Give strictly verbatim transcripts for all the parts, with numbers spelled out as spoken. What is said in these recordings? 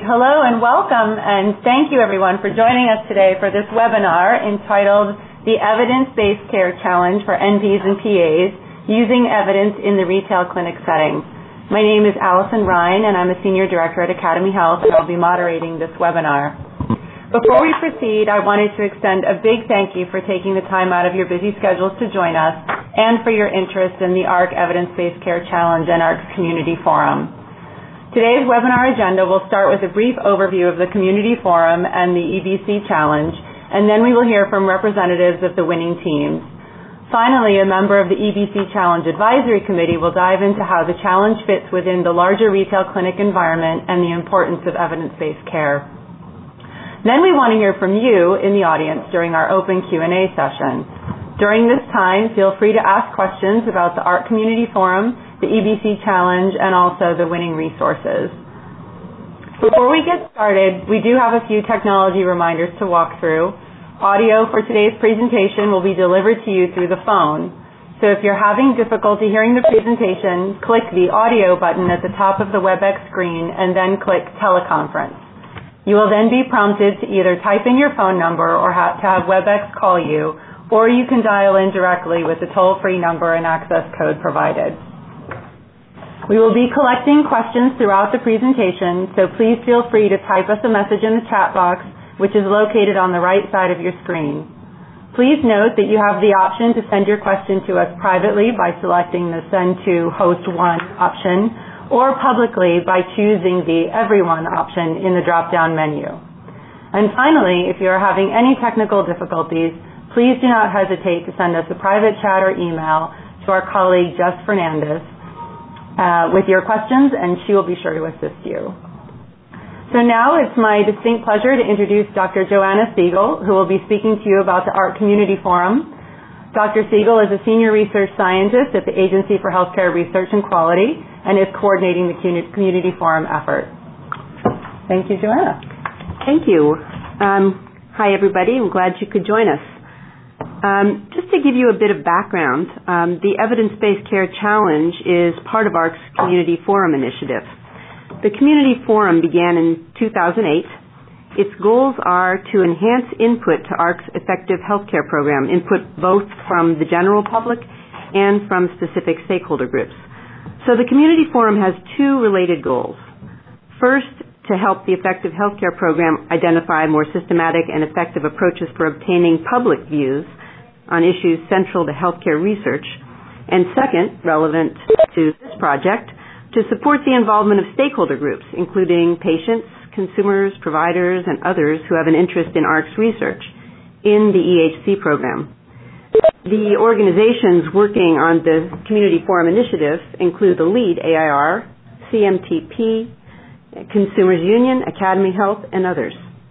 Hello and welcome, and thank you everyone for joining us today for this webinar entitled The Evidence-Based Care Challenge for N Ps and P As Using Evidence in the Retail Clinic Setting. My name is Allison Ryan and I'm a Senior Director at Academy Health, and I'll be moderating this webinar. Before we proceed, I wanted to extend a big thank you for taking the time out of your busy schedules to join us and for your interest in the A R C Evidence-Based Care Challenge and A R C Community Forum. Today's webinar agenda will start with a brief overview of the Community Forum and the E B C Challenge, and then we will hear from representatives of the winning teams. Finally, a member of the E B C Challenge Advisory Committee will dive into how the challenge fits within the larger retail clinic environment and the importance of evidence-based care. Then we want to hear from you in the audience during our open Q and A session. During this time, feel free to ask questions about the A R C Community Forum, the E B C Challenge, and also the winning resources. Before we get started, we do have a few technology reminders to walk through. Audio for today's presentation will be delivered to you through the phone. So if you're having difficulty hearing the presentation, click the audio button at the top of the WebEx screen and then click teleconference. You will then be prompted to either type in your phone number or ha- to have WebEx call you, or you can dial in directly with the toll-free number and access code provided. We will be collecting questions throughout the presentation, so please feel free to type us a message in the chat box, which is located on the right side of your screen. Please note that you have the option to send your question to us privately by selecting the Send to Host one option, or publicly by choosing the Everyone option in the drop-down menu. And finally, if you are having any technical difficulties, please do not hesitate to send us a private chat or email to our colleague Jess Fernandez uh, with your questions, and she will be sure to assist you. So now it's my distinct pleasure to introduce Doctor Joanna Siegel, who will be speaking to you about the A R C Community Forum. Doctor Siegel is a senior research scientist at the Agency for Healthcare Research and Quality and is coordinating the Community Forum effort. Thank you, Joanna. Thank you. Um, hi, everybody. I'm glad you could join us. Um, just to give you a bit of background, um, the Evidence-Based Care Challenge is part of A R C's Community Forum initiative. The Community Forum began in two thousand eight. Its goals are to enhance input to A R C's effective healthcare program, input both from the general public and from specific stakeholder groups. So the Community Forum has two related goals. First, to help the effective healthcare program identify more systematic and effective approaches for obtaining public views on issues central to healthcare research. And second, relevant to this project, to support the involvement of stakeholder groups, including patients, consumers, providers, and others who have an interest in A R C's research in the E H C program. The organizations working on the Community Forum initiative include the LEAD A I R, C M T P, Consumers Union, Academy Health, and others.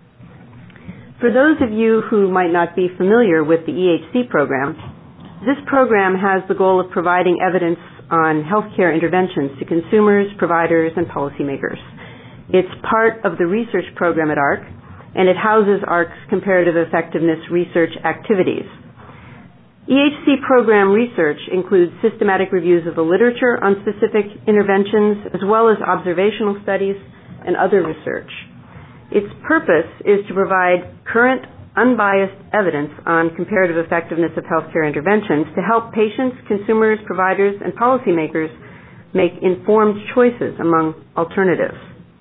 For those of you who might not be familiar with the E H C program, this program has the goal of providing evidence on healthcare interventions to consumers, providers, and policymakers. It's part of the research program at A R C, and it houses A R C's comparative effectiveness research activities. E H C program research includes systematic reviews of the literature on specific interventions, as well as observational studies and other research. Its purpose is to provide current, unbiased evidence on comparative effectiveness of healthcare interventions to help patients, consumers, providers, and policymakers make informed choices among alternatives.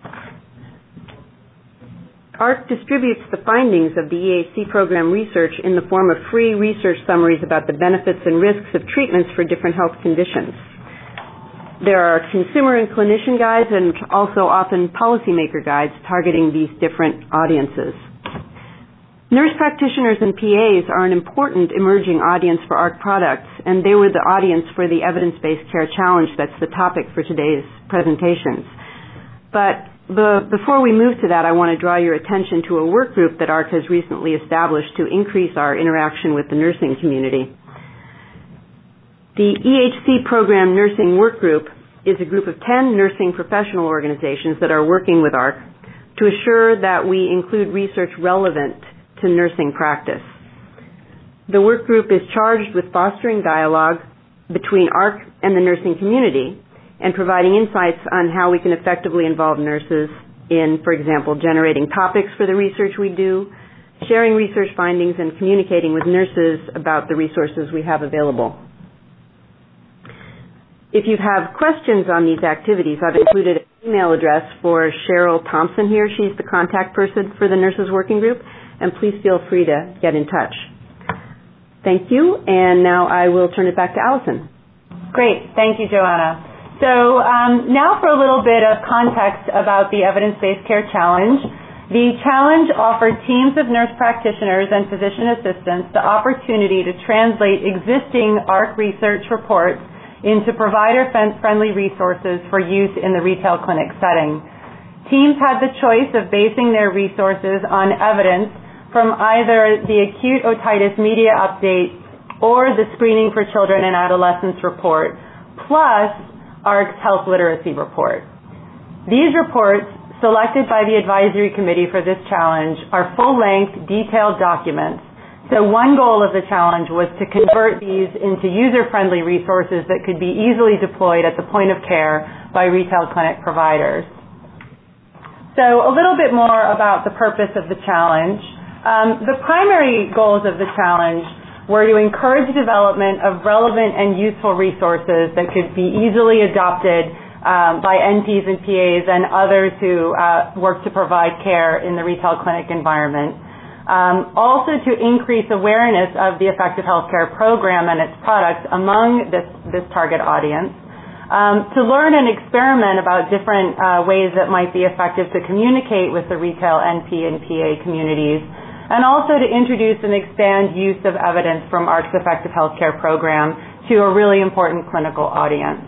A R C distributes the findings of the E H C program research in the form of free research summaries about the benefits and risks of treatments for different health conditions. There are consumer and clinician guides and also often policymaker guides targeting these different audiences. Nurse practitioners and P As are an important emerging audience for A R C products, and they were the audience for the Evidence-Based Care Challenge that's the topic for today's presentations. But The, before we move to that, I want to draw your attention to a work group that A R C has recently established to increase our interaction with the nursing community. The E H C program nursing work group is a group of ten nursing professional organizations that are working with A R C to assure that we include research relevant to nursing practice. The work group is charged with fostering dialogue between A R C and the nursing community and providing insights on how we can effectively involve nurses in, for example, generating topics for the research we do, sharing research findings, and communicating with nurses about the resources we have available. If you have questions on these activities, I've included an email address for Cheryl Thompson here. She's the contact person for the Nurses Working Group, and please feel free to get in touch. Thank you, and now I will turn it back to Allison. Great. Thank you, Joanna. So um, now for a little bit of context about the Evidence-Based Care Challenge. The challenge offered teams of nurse practitioners and physician assistants the opportunity to translate existing A R C research reports into provider-friendly resources for use in the retail clinic setting. Teams had the choice of basing their resources on evidence from either the acute otitis media update or the Screening for Children and Adolescents report, plus A R C's Health Literacy report. These reports, selected by the advisory committee for this challenge, are full-length, detailed documents. So one goal of the challenge was to convert these into user-friendly resources that could be easily deployed at the point of care by retail clinic providers. So a little bit more about the purpose of the challenge. Um, the primary goals of the challenge were to encourage development of relevant and useful resources that could be easily adopted um, by N Ps and P As and others who uh, work to provide care in the retail clinic environment. Um, also to increase awareness of the Effective Healthcare Program and its products among this, this target audience. Um, to learn and experiment about different uh, ways that might be effective to communicate with the retail N P and P A communities. And also to introduce and expand use of evidence from A R C's Effective Healthcare Program to a really important clinical audience.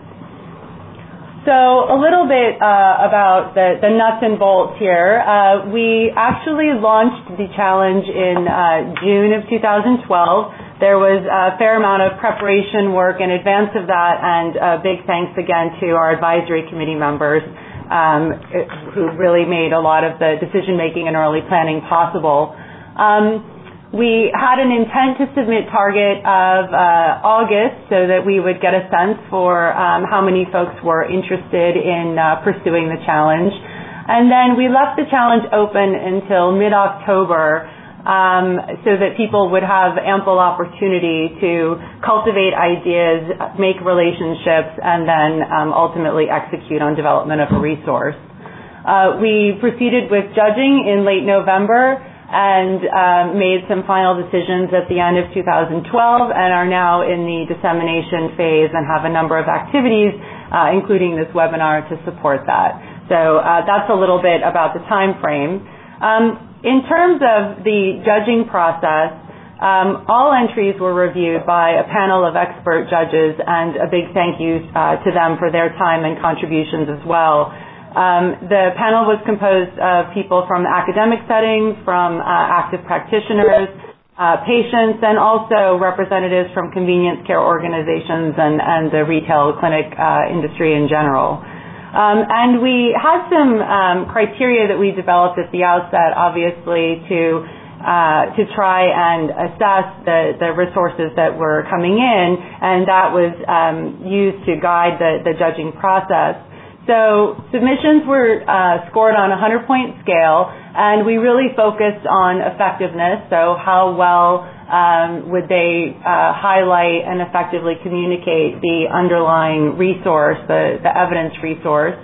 So a little bit uh, about the, the nuts and bolts here. Uh, we actually launched the challenge in uh, June of two thousand twelve. There was a fair amount of preparation work in advance of that, and a big thanks again to our advisory committee members um, who really made a lot of the decision-making and early planning possible. Um, We had an intent to submit target of uh, August so that we would get a sense for um, how many folks were interested in uh, pursuing the challenge. And then we left the challenge open until mid-October um, so that people would have ample opportunity to cultivate ideas, make relationships, and then um, ultimately execute on development of a resource. Uh, we proceeded with judging in late November and uh, made some final decisions at the end of two thousand twelve and are now in the dissemination phase and have a number of activities, uh, including this webinar, to support that. So uh, that's a little bit about the time frame. Um, in terms of the judging process, um, all entries were reviewed by a panel of expert judges, and a big thank you uh, to them for their time and contributions as well. Um, the panel was composed of people from academic settings, from uh, active practitioners, uh, patients, and also representatives from convenience care organizations and, and the retail clinic uh, industry in general. Um, and we had some um, criteria that we developed at the outset, obviously, to uh, to try and assess the, the resources that were coming in, and that was um, used to guide the, the judging process. So submissions were uh, scored on a hundred-point scale, and we really focused on effectiveness, so how well um, would they uh, highlight and effectively communicate the underlying resource, the, the evidence resource,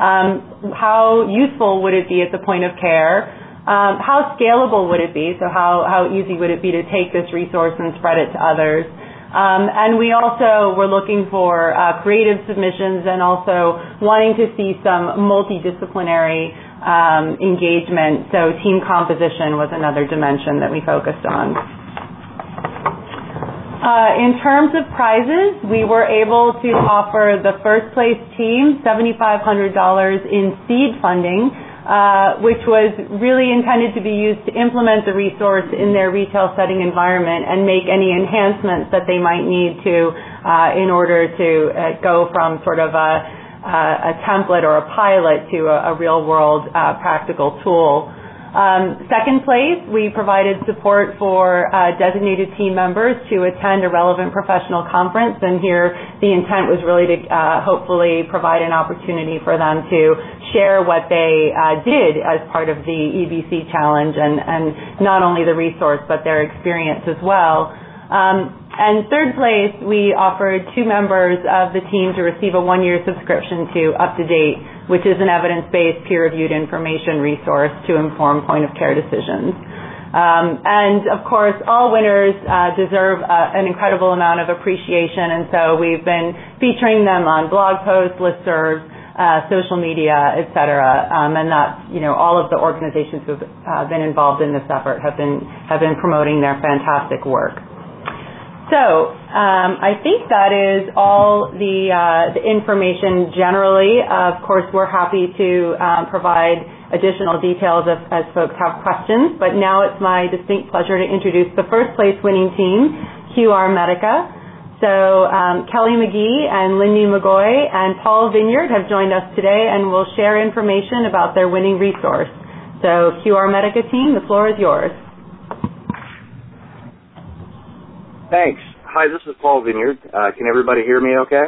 um, how useful would it be at the point of care, um, how scalable would it be, so how, how easy would it be to take this resource and spread it to others. Um, and we also were looking for uh, creative submissions and also wanting to see some multidisciplinary um, engagement. So team composition was another dimension that we focused on. Uh, in terms of prizes, we were able to offer the first place team seven thousand five hundred dollars in seed funding, Uh, which was really intended to be used to implement the resource in their retail setting environment and make any enhancements that they might need to uh, in order to uh, go from sort of a, a, a template or a pilot to a, a real-world uh, practical tool. Um, second place, we provided support for uh, designated team members to attend a relevant professional conference, and here the intent was really to uh, hopefully provide an opportunity for them to share what they uh, did as part of the E B C Challenge, and, and not only the resource but their experience as well. Um, and third place, we offered two members of the team to receive a one-year subscription to UpToDate, which is an evidence-based, peer-reviewed information resource to inform point-of-care decisions. Um, and, of course, all winners uh, deserve uh, an incredible amount of appreciation, and so we've been featuring them on blog posts, listservs, uh, social media, et cetera. Um, and that's, you know, all of the organizations who have uh, been involved in this effort have been, have been promoting their fantastic work. So um, I think that is all the, uh, the information generally. Uh, of course, we're happy to um, provide additional details if, as folks have questions, but now it's my distinct pleasure to introduce the first place winning team, Q R Medica. So um, Kelly McGee and Lindy McGoy and Paul Vineyard have joined us today and will share information about their winning resource. So Q R Medica team, the floor is yours. Thanks. Hi, this is Paul Vineyard. Uh, can everybody hear me okay?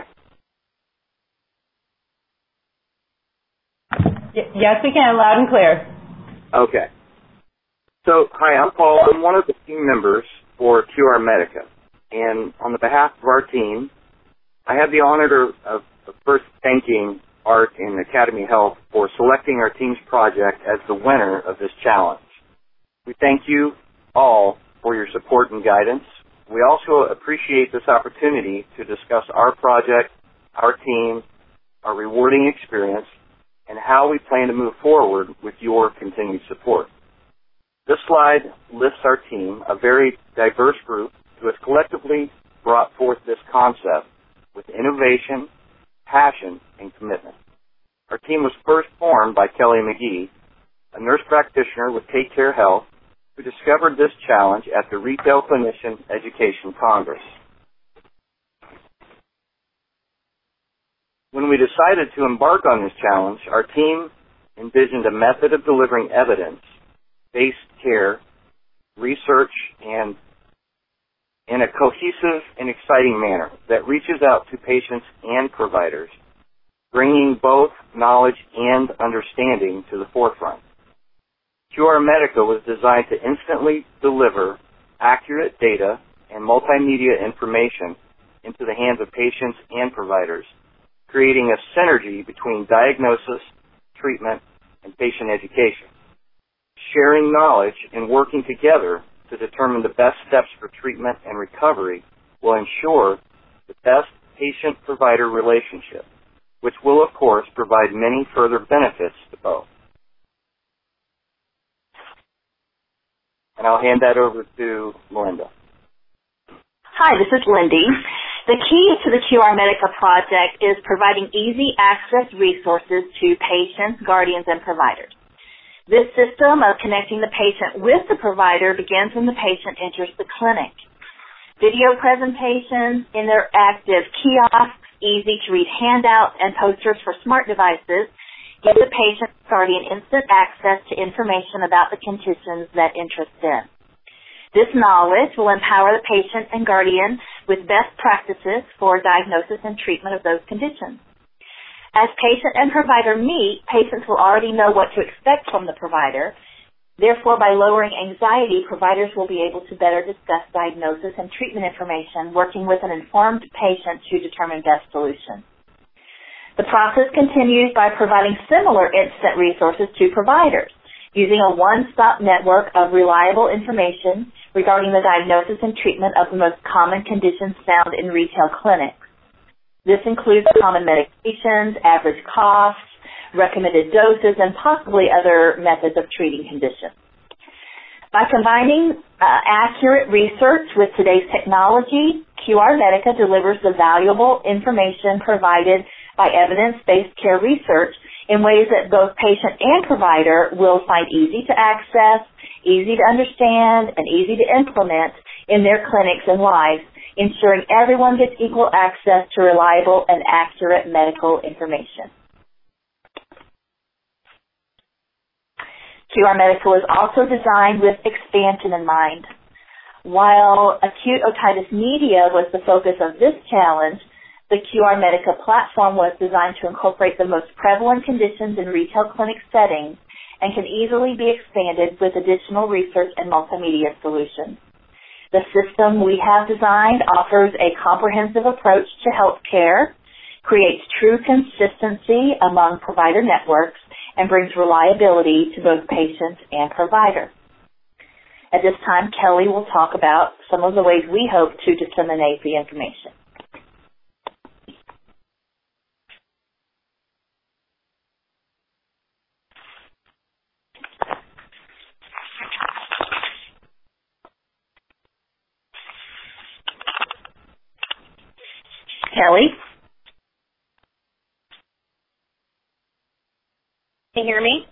Y- yes, we can, loud and clear. Okay. So, hi, I'm Paul. I'm one of the team members for Q R Medica. And on the behalf of our team, I have the honor of, of first thanking ARC and Academy Health for selecting our team's project as the winner of this challenge. We thank you all for your support and guidance. We also appreciate this opportunity to discuss our project, our team, our rewarding experience, and how we plan to move forward with your continued support. This slide lists our team, a very diverse group, who has collectively brought forth this concept with innovation, passion, and commitment. Our team was first formed by Kelly McGee, a nurse practitioner with Take Care Health, who discovered this challenge at the Retail Clinician Education Congress. When we decided to embark on this challenge, our team envisioned a method of delivering evidence-based care, research, and in a cohesive and exciting manner that reaches out to patients and providers, bringing both knowledge and understanding to the forefront. Q R Medica was designed to instantly deliver accurate data and multimedia information into the hands of patients and providers, creating a synergy between diagnosis, treatment, and patient education. Sharing knowledge and working together to determine the best steps for treatment and recovery will ensure the best patient-provider relationship, which will, of course, provide many further benefits to both. And I'll hand that over to Melinda. Hi, this is Lindy. The key to the Q R Medica project is providing easy access resources to patients, guardians, and providers. This system of connecting the patient with the provider begins when the patient enters the clinic. Video presentations, interactive kiosks, easy-to-read handouts, and posters for smart devices give the patient and guardian instant access to information about the conditions that interest them. This knowledge will empower the patient and guardian with best practices for diagnosis and treatment of those conditions. As patient and provider meet, patients will already know what to expect from the provider. Therefore, by lowering anxiety, providers will be able to better discuss diagnosis and treatment information, working with an informed patient to determine best solutions. The process continues by providing similar instant resources to providers, using a one-stop network of reliable information regarding the diagnosis and treatment of the most common conditions found in retail clinics. This includes common medications, average costs, recommended doses, and possibly other methods of treating conditions. By combining uh, accurate research with today's technology, Q R Medica delivers the valuable information provided by evidence-based care research in ways that both patient and provider will find easy to access, easy to understand, and easy to implement in their clinics and lives, ensuring everyone gets equal access to reliable and accurate medical information. Q R Medica was also designed with expansion in mind. While acute otitis media was the focus of this challenge, the Q R Medica platform was designed to incorporate the most prevalent conditions in retail clinic settings and can easily be expanded with additional research and multimedia solutions. The system we have designed offers a comprehensive approach to healthcare, creates true consistency among provider networks, and brings reliability to both patients and providers. At this time, Kelly will talk about some of the ways we hope to disseminate the information. Kelly? Can you hear me?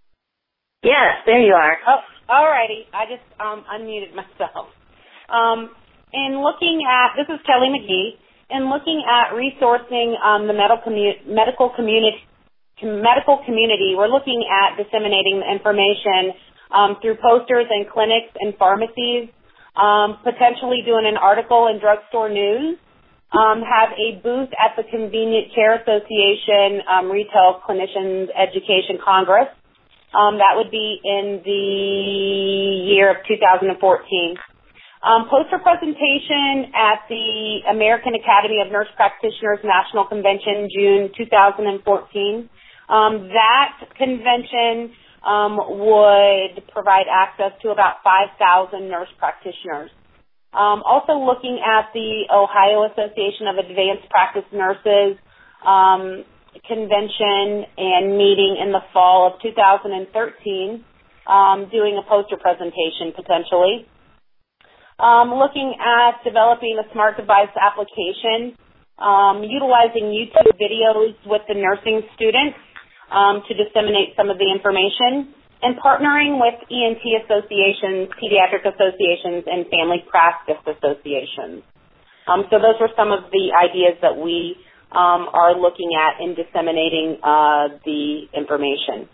Yes, there you are. Oh, all righty. I just um, unmuted myself. Um, in looking at, this is Kelly McGee, in looking at resourcing um, the medical, commu- medical, community, medical community, we're looking at disseminating the information um, through posters and clinics and pharmacies, um, potentially doing an article in drugstore news, Um, have a booth at the Convenient Care Association um, Retail Clinicians Education Congress. Um, that would be in the year of two thousand fourteen. Um, poster presentation at the American Academy of Nurse Practitioners National Convention, June two thousand fourteen. Um, that convention um, would provide access to about five thousand nurse practitioners. Um, also looking at the Ohio Association of Advanced Practice Nurses um, convention and meeting in the fall of two thousand thirteen, um, doing a poster presentation potentially. Um, looking at developing a smart device application, um, utilizing YouTube videos with the nursing students um, to disseminate some of the information, and partnering with E N T associations, pediatric associations, and family practice associations. Um, so those were some of the ideas that we um, are looking at in disseminating uh, the information.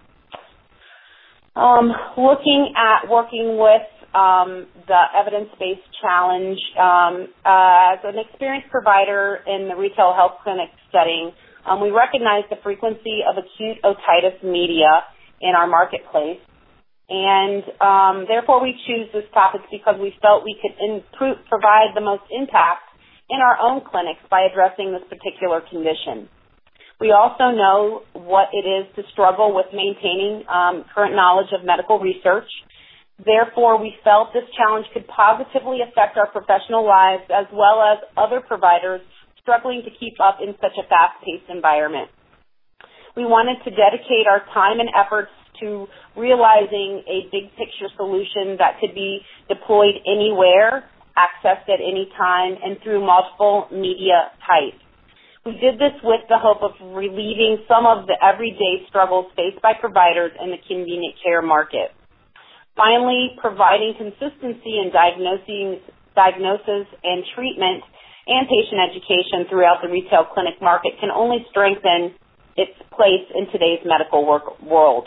Um, looking at working with um, the evidence-based challenge, um, uh, as an experienced provider in the retail health clinic setting, um, we recognize the frequency of acute otitis media in our marketplace, and um, therefore we choose this topic because we felt we could improve, provide the most impact in our own clinics by addressing this particular condition. We also know what it is to struggle with maintaining um, current knowledge of medical research. Therefore, we felt this challenge could positively affect our professional lives as well as other providers struggling to keep up in such a fast-paced environment. We wanted to dedicate our time and efforts to realizing a big picture solution that could be deployed anywhere, accessed at any time, and through multiple media types. We did this with the hope of relieving some of the everyday struggles faced by providers in the convenient care market. Finally, providing consistency in diagnosing, diagnosis and treatment and patient education throughout the retail clinic market can only strengthen its place in today's medical work world.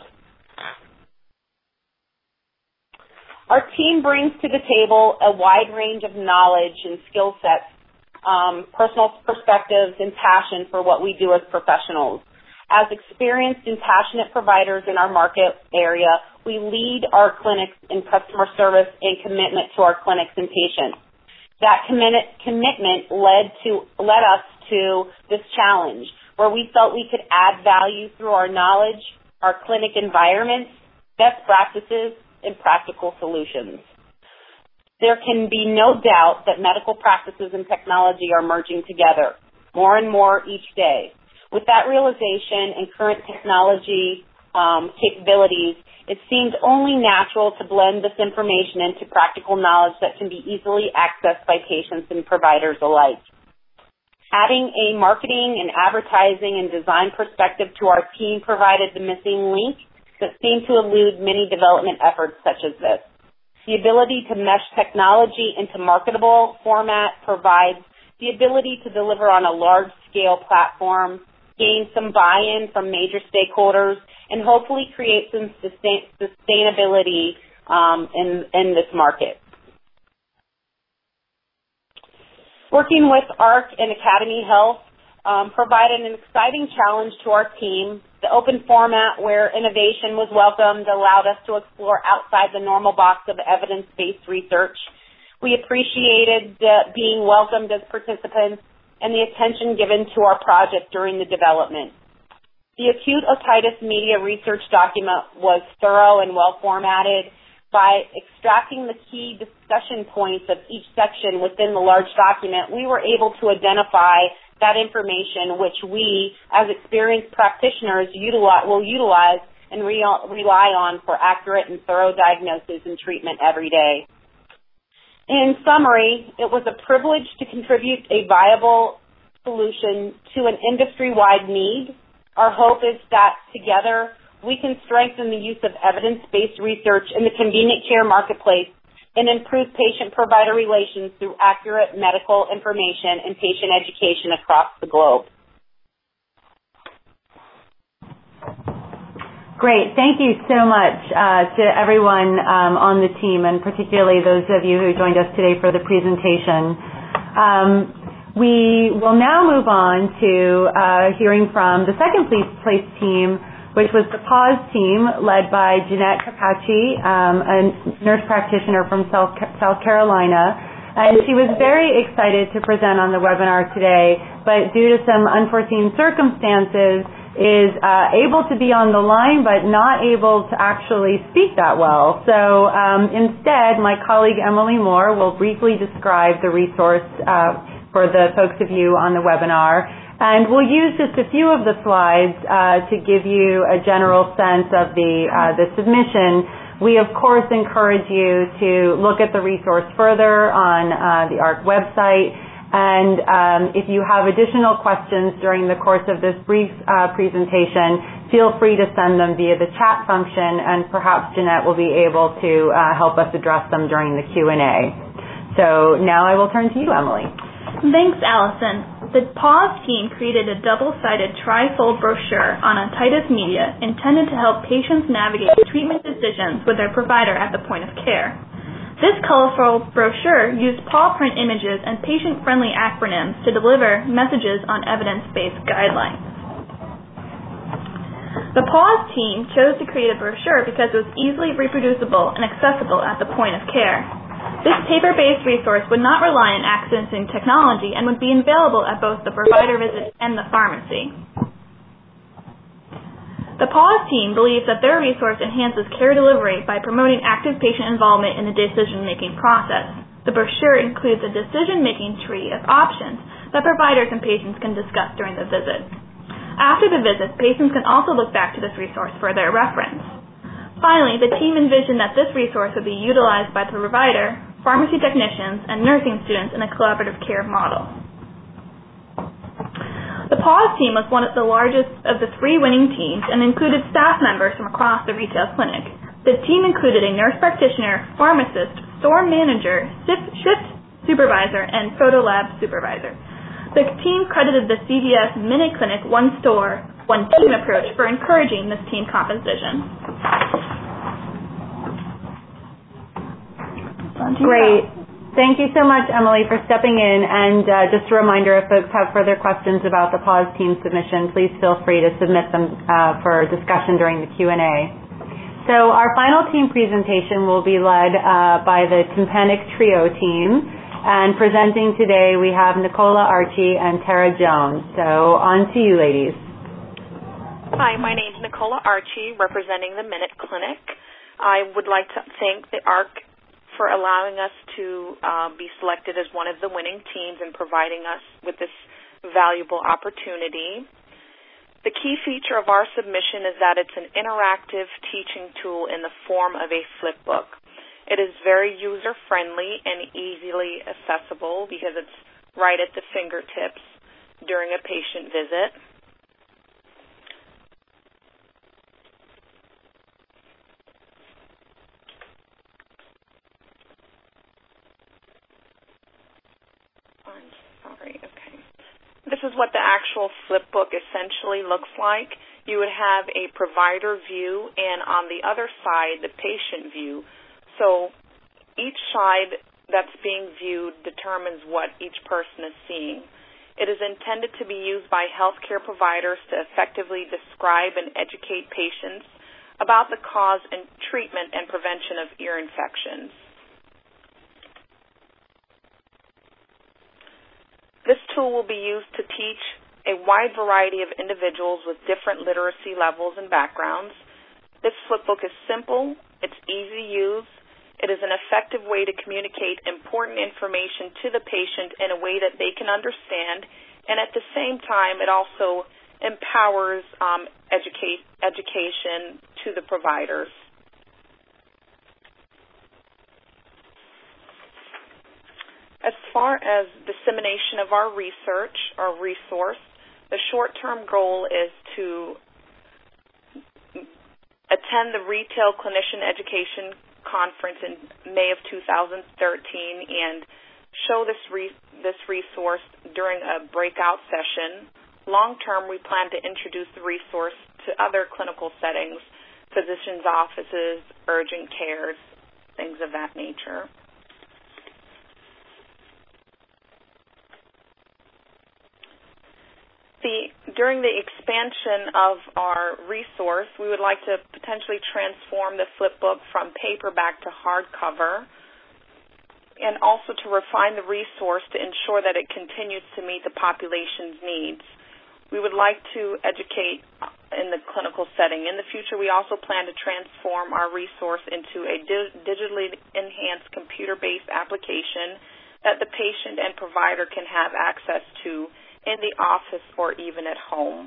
Our team brings to the table a wide range of knowledge and skill sets, um, personal perspectives, and passion for what we do as professionals. As experienced and passionate providers in our market area, we lead our clinics in customer service and commitment to our clinics and patients. That commitment, commitment led to led us to this challenge, where we felt we could add value through our knowledge, our clinic environments, best practices, and practical solutions. There can be no doubt that medical practices and technology are merging together more and more each day. With that realization and current technology um, capabilities, it seemed only natural to blend this information into practical knowledge that can be easily accessed by patients and providers alike. Adding a marketing and advertising and design perspective to our team provided the missing link that seemed to elude many development efforts such as this. The ability to mesh technology into marketable format provides the ability to deliver on a large-scale platform, gain some buy-in from major stakeholders, and hopefully create some sustain, sustainability um, in, in this market. Working with A R C and Academy Health um, provided an exciting challenge to our team. The open format where innovation was welcomed allowed us to explore outside the normal box of evidence-based research. We appreciated uh, being welcomed as participants and the attention given to our project during the development. The acute otitis media research document was thorough and well formatted. By extracting the key discussion points of each section within the large document, we were able to identify that information which we, as experienced practitioners, utilize, will utilize and re- rely on for accurate and thorough diagnosis and treatment every day. In summary, it was a privilege to contribute a viable solution to an industry-wide need. Our hope is that together we can strengthen the use of evidence-based research in the convenient care marketplace and improve patient-provider relations through accurate medical information and patient education across the globe. Great. Thank you so much uh, to everyone um, on the team, and particularly those of you who joined us today for the presentation. Um, we will now move on to uh, hearing from the second place, place team, which was the PAUSE team led by Jeanette Capaci, um, a nurse practitioner from South, South Carolina. And she was very excited to present on the webinar today, but due to some unforeseen circumstances, is uh, able to be on the line but not able to actually speak that well. So um, instead, my colleague Emily Moore will briefly describe the resource uh, for the folks of you on the webinar. And we'll use just a few of the slides uh, to give you a general sense of the, uh, the submission. We, of course, encourage you to look at the resource further on uh, the A R C website. And um, if you have additional questions during the course of this brief uh, presentation, feel free to send them via the chat function, and perhaps Jeanette will be able to uh, help us address them during the Q and A. So now I will turn to you, Emily. Thanks, Allison. The PAUSE team created a double-sided trifold brochure on otitis media intended to help patients navigate treatment decisions with their provider at the point of care. This colorful brochure used paw print images and patient-friendly acronyms to deliver messages on evidence-based guidelines. The PAUSE team chose to create a brochure because it was easily reproducible and accessible at the point of care. This paper-based resource would not rely on accessing technology and would be available at both the provider visit and the pharmacy. The PAUSE team believes that their resource enhances care delivery by promoting active patient involvement in the decision-making process. The brochure includes a decision-making tree of options that providers and patients can discuss during the visit. After the visit, patients can also look back to this resource for their reference. Finally, the team envisioned that this resource would be utilized by the provider, pharmacy technicians, and nursing students in a collaborative care model. The PAUSE team was one of the largest of the three winning teams and included staff members from across the retail clinic. The team included a nurse practitioner, pharmacist, store manager, shift supervisor, and photo lab supervisor. The team credited the C V S Minute Clinic One Store, One Team approach for encouraging this team composition. Great. Thank you so much, Emily, for stepping in. And uh, just a reminder, if folks have further questions about the PAUSE team submission, please feel free to submit them uh, for discussion during the Q and A. So our final team presentation will be led uh, by the Tympanic Trio team. And presenting today, we have Nicola Archie and Tara Jones. So on to you, ladies. Hi, my name is Nicola Archie, representing the Minute Clinic. I would like to thank the A R C for allowing us to uh, be selected as one of the winning teams and providing us with this valuable opportunity. The key feature of our submission is that it's an interactive teaching tool in the form of a flipbook. It is very user-friendly and easily accessible because it's right at the fingertips during a patient visit. I'm sorry, okay. This is what the actual flipbook essentially looks like. you would have a provider view and on the other side, the patient view. So each side that's being viewed determines what each person is seeing. It is intended to be used by healthcare providers to effectively describe and educate patients about the cause and treatment and prevention of ear infections. This tool will be used to teach a wide variety of individuals with different literacy levels and backgrounds. This flipbook is simple, it's easy to use, it is an effective way to communicate important information to the patient in a way that they can understand, and at the same time it also empowers um, educate, education to the providers. As far as dissemination of our research or resource, the short-term goal is to attend the Retail Clinician Education Conference in May of two thousand thirteen and show this re- this resource during a breakout session. Long-term, we plan to introduce the resource to other clinical settings, physicians' offices, urgent cares, things of that nature. The, during the expansion of our resource, we would like to potentially transform the flipbook from paperback to hardcover and also to refine the resource to ensure that it continues to meet the population's needs. We would like to educate in the clinical setting. In the future, we also plan to transform our resource into a di- digitally enhanced computer-based application that the patient and provider can have access to in the office or even at home.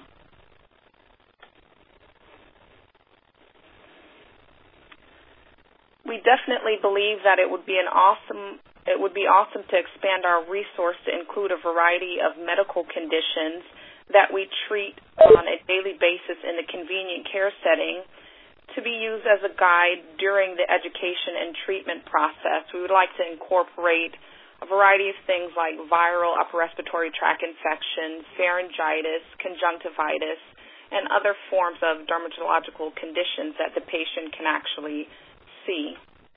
We definitely believe that it would be an awesome it would be awesome to expand our resource to include a variety of medical conditions that we treat on a daily basis in the convenient care setting to be used as a guide during the education and treatment process. We would like to incorporate a variety of things like viral upper respiratory tract infections, pharyngitis, conjunctivitis, and other forms of dermatological conditions that the patient can actually see.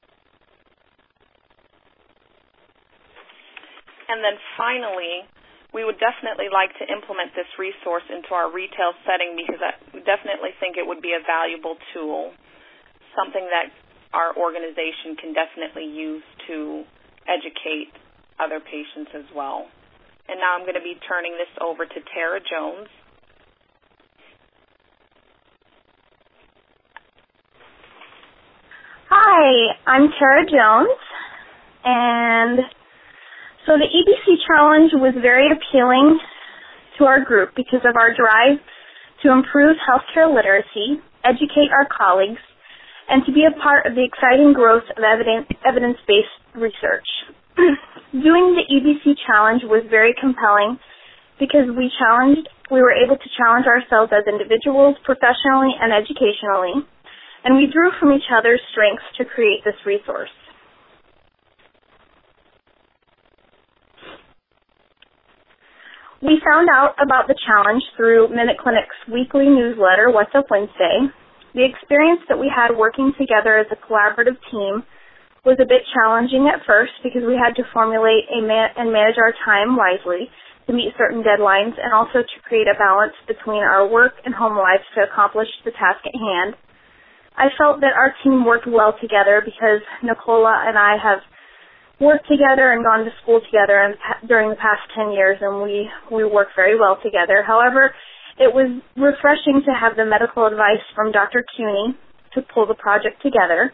And then finally, we would definitely like to implement this resource into our retail setting because we definitely think it would be a valuable tool, something that our organization can definitely use to educate other patients as well. And now I'm going to be turning this over to Tara Jones. Hi, I'm Tara Jones, and so the E B C Challenge was very appealing to our group because of our drive to improve healthcare literacy, educate our colleagues, and to be a part of the exciting growth of evidence, evidence-based research. Doing the E B C Challenge was very compelling because we challenged, we were able to challenge ourselves as individuals, professionally and educationally, and we drew from each other's strengths to create this resource. We found out about the challenge through MinuteClinic's weekly newsletter, What's Up Wednesday. The experience that we had working together as a collaborative team was a bit challenging at first because we had to formulate a man- and manage our time wisely to meet certain deadlines and also to create a balance between our work and home lives to accomplish the task at hand. I felt that our team worked well together because Nicola and I have worked together and gone to school together in, during the past ten years, and we, we work very well together. However, it was refreshing to have the medical advice from Doctor Cuny to pull the project together.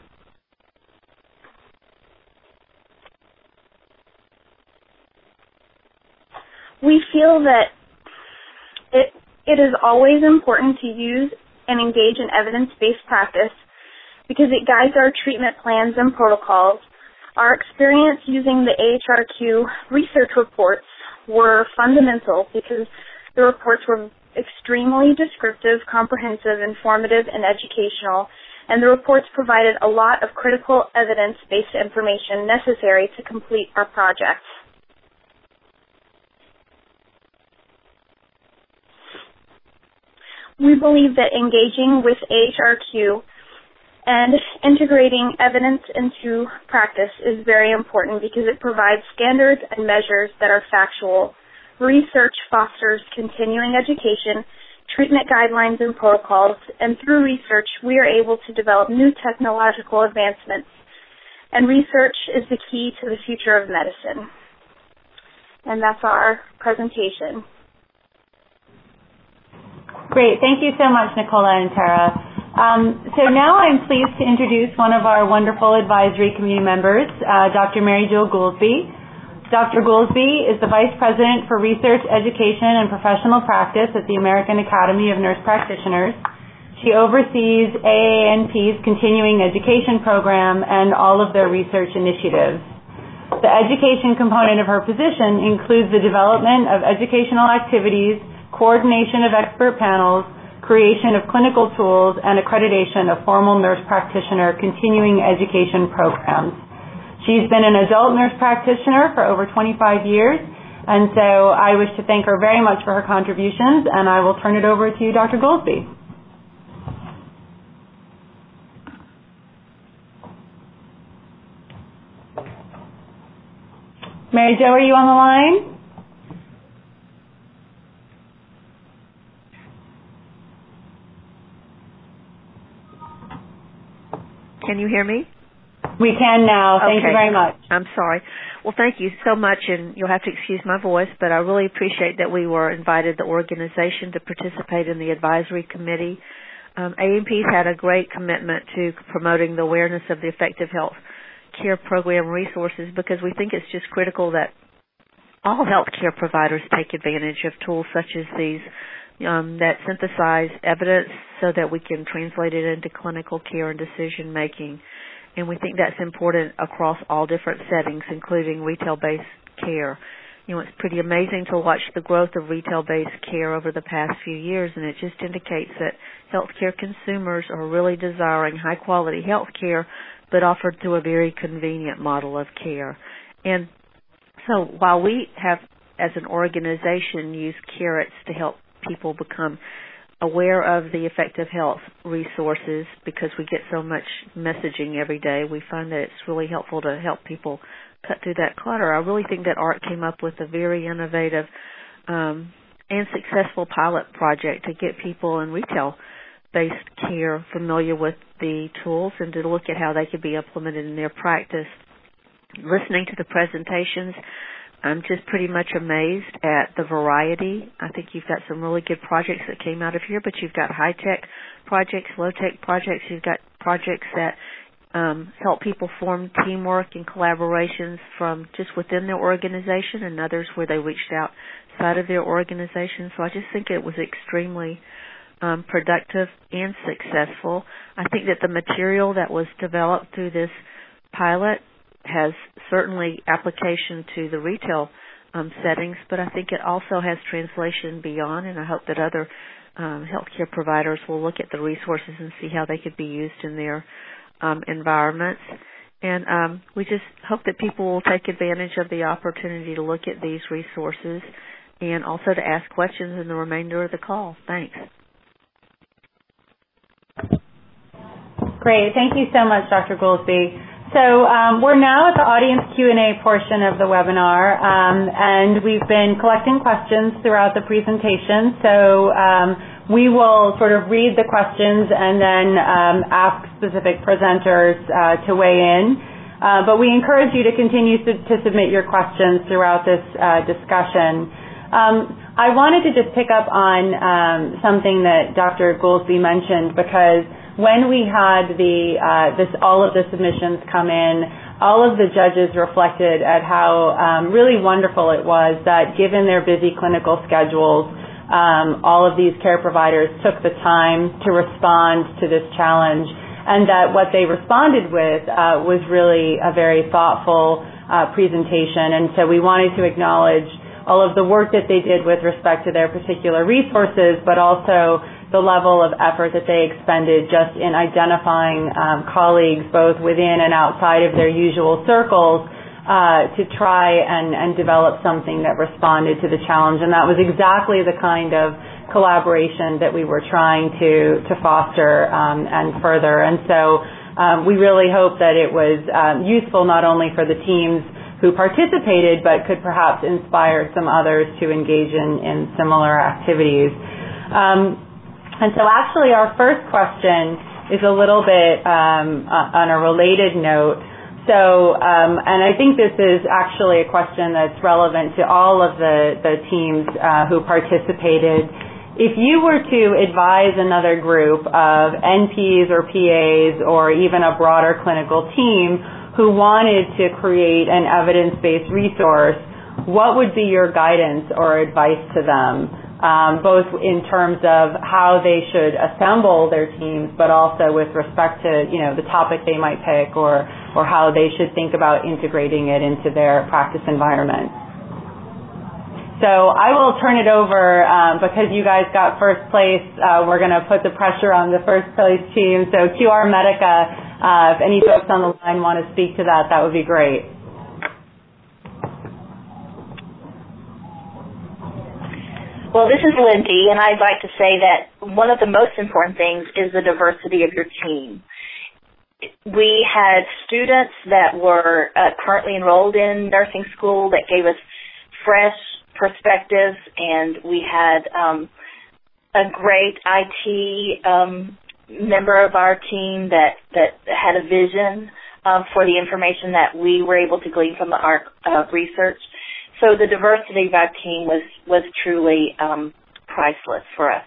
We feel that it, it is always important to use and engage in evidence-based practice because it guides our treatment plans and protocols. Our experience using the A H R Q research reports were fundamental because the reports were extremely descriptive, comprehensive, informative, and educational, and the reports provided a lot of critical evidence-based information necessary to complete our project. We believe that engaging with A H R Q and integrating evidence into practice is very important because it provides standards and measures that are factual. Research fosters continuing education, treatment guidelines and protocols, and through research we are able to develop new technological advancements. And research is the key to the future of medicine. And that's our presentation. Great. Thank you so much, Nicola and Tara. Um, so now I'm pleased to introduce one of our wonderful advisory committee members, uh, Doctor Mary Jo Goolsbee. Doctor Goolsbee is the Vice President for Research, Education, and Professional Practice at the American Academy of Nurse Practitioners. She oversees A A N P's continuing education program and all of their research initiatives. The education component of her position includes the development of educational activities, coordination of expert panels, creation of clinical tools, and accreditation of formal nurse practitioner continuing education programs. She's been an adult nurse practitioner for over twenty-five years, and so I wish to thank her very much for her contributions, and I will turn it over to Doctor Goolsbee. Mary Jo, are you on the line? Can you hear me? We can now. Thank okay. you very much. I'm sorry. Well, thank you so much, and you'll have to excuse my voice, but I really appreciate that we were invited, the organization, to participate in the advisory committee. Um, A A N P's had a great commitment to promoting the awareness of the effective health care program resources because we think it's just critical that all healthcare providers take advantage of tools such as these um, that synthesize evidence so that we can translate it into clinical care and decision making. And we think that's important across all different settings, including retail-based care. You know, it's pretty amazing to watch the growth of retail-based care over the past few years, and it just indicates that healthcare consumers are really desiring high-quality health care, but offered through a very convenient model of care. And so while we have, as an organization, used carrots to help people become aware of the effective health resources because we get so much messaging every day, we find that it's really helpful to help people cut through that clutter. I really think that ARC came up with a very innovative um, and successful pilot project to get people in retail-based care familiar with the tools and to look at how they could be implemented in their practice. Listening to the presentations, I'm just pretty much amazed at the variety. I think you've got some really good projects that came out of here, but you've got high-tech projects, low-tech projects. You've got projects that um, help people form teamwork and collaborations from just within their organization and others where they reached outside of their organization. So I just think it was extremely um, productive and successful. I think that the material that was developed through this pilot has certainly application to the retail um, settings, but I think it also has translation beyond, and I hope that other um, healthcare providers will look at the resources and see how they could be used in their um, environments. And um, we just hope that people will take advantage of the opportunity to look at these resources and also to ask questions in the remainder of the call. Thanks. Great. Thank you so much, Doctor Goolsbee. So um, we're now at the audience Q and A portion of the webinar, um, and we've been collecting questions throughout the presentation. So um, we will sort of read the questions and then um, ask specific presenters uh, to weigh in. Uh, but we encourage you to continue to, to submit your questions throughout this uh, discussion. Um, I wanted to just pick up on um, something that Doctor Goolsbee mentioned, because when we had the uh, this all of the submissions come in, all of the judges reflected at how um, really wonderful it was that, given their busy clinical schedules, um, all of these care providers took the time to respond to this challenge, and that what they responded with uh, was really a very thoughtful uh, presentation. And so we wanted to acknowledge all of the work that they did with respect to their particular resources, but also the level of effort that they expended just in identifying um, colleagues both within and outside of their usual circles uh, to try and, and develop something that responded to the challenge. And that was exactly the kind of collaboration that we were trying to, to foster um, and further. And so um, we really hope that it was um, useful not only for the teams who participated, but could perhaps inspire some others to engage in, in similar activities. Um, and so actually our first question is a little bit um, on a related note. So, um, and I think this is actually a question that's relevant to all of the, the teams uh, who participated. If you were to advise another group of N Ps or P As or even a broader clinical team who wanted to create an evidence-based resource, what would be your guidance or advice to them, um, both in terms of how they should assemble their teams, but also with respect to, you know, the topic they might pick or, or how they should think about integrating it into their practice environment? So I will turn it over um, because you guys got first place. Uh, we're going to put the pressure on the first place team. So Q R Medica, uh, if any folks on the line want to speak to that, that would be great. Well, this is Lindy, and I'd like to say that one of the most important things is the diversity of your team. We had students that were uh, currently enrolled in nursing school that gave us fresh perspectives, and we had um, a great I T um, member of our team that, that had a vision um, for the information that we were able to glean from our uh, research. So the diversity of our team was, was truly um, priceless for us.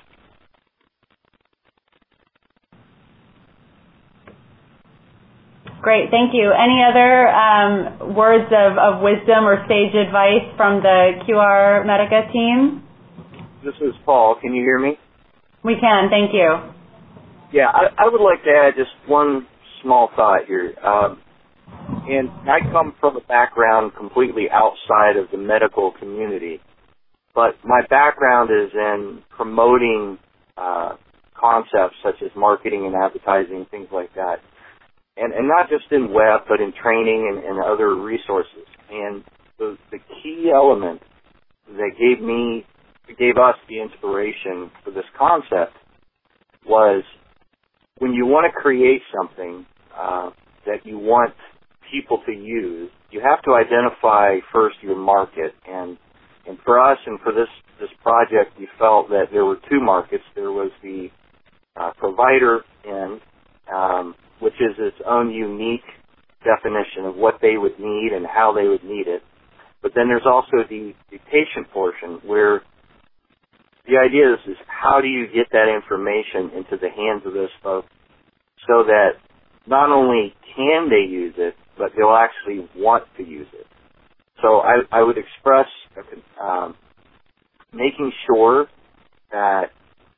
Great, thank you. Any other um, words of, of wisdom or sage advice from the Q R Medica team? This is Paul. Can you hear me? We can, thank you. Yeah, I, I would like to add just one small thought here. Um, and I come from a background completely outside of the medical community, but my background is in promoting uh, concepts such as marketing and advertising, things like that. And, and not just in web, but in training and, and other resources. And the, the key element that gave me, gave us the inspiration for this concept was when you want to create something uh, that you want people to use, you have to identify first your market. And, and for us and for this, this project, we felt that there were two markets. There was the uh, provider end, um, which is its own unique definition of what they would need and how they would need it. But then there's also the, the patient portion where the idea is, is how do you get that information into the hands of those folks so that not only can they use it, but they'll actually want to use it. So I, I would express um, making sure that